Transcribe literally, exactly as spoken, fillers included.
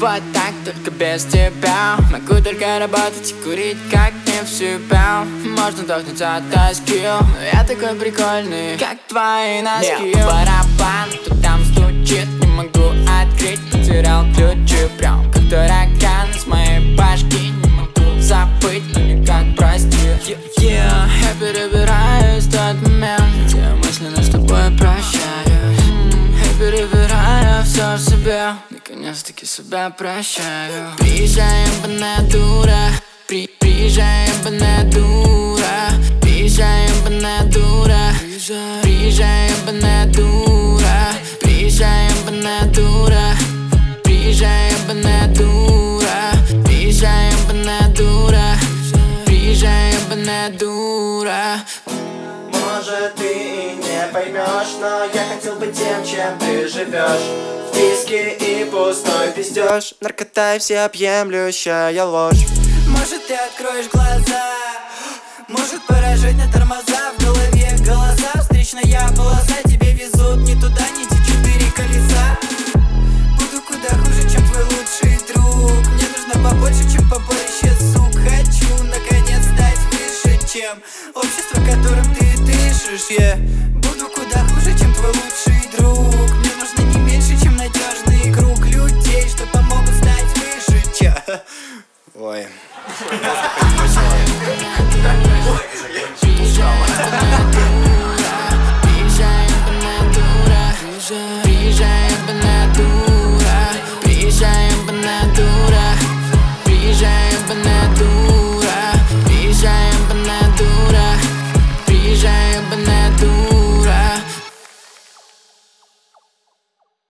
Вот так, только без тебя. Могу только работать и курить, как не в себя. Можно вдохнуть от тоски, но я такой прикольный, как твои носки. yeah. Барабан, кто там стучит, не могу открыть. Потерял ключи, прям как таракан из моей башки. Не могу забыть, но никак простить. yeah, yeah. Я перебираю тот момент, где мысленно с тобой прощаюсь. Я перебираю все в себе, наконец-таки себя прощаю. Приезжаем, банная дура, При, приезжаем, банная дура, приезжаем, банная дура, приезжаем, банная дура, приезжаем, банная дура, приезжаем, банная дура, приезжаем, банная дура, приезжаем, банная дура. Может, ты и не поймешь, но я хотел быть тем, чем ты живешь. Виски и пустой пиздеж, наркота и всеобъемлющая ложь. Может, ты откроешь глаза, может, поражать на тормоза. В голове голоса, встречная полоса. Тебе везут ни туда, ни те четыре колеса. Буду куда хуже, чем твой лучший друг. Мне нужно побольше, чем побоище сук. Хочу, наконец, стать выше, чем общество, которым ты дышишь. yeah. Буду куда хуже, чем твой лучший друг. Мне нужно не меньше, чем надежный круг людей, что помогут стать выше, чем... Ой. Приезжаем, банная дура, приезжаем, банная дура, приезжаем, банная дура, приезжаем, банная дура, приезжаем, банная дура.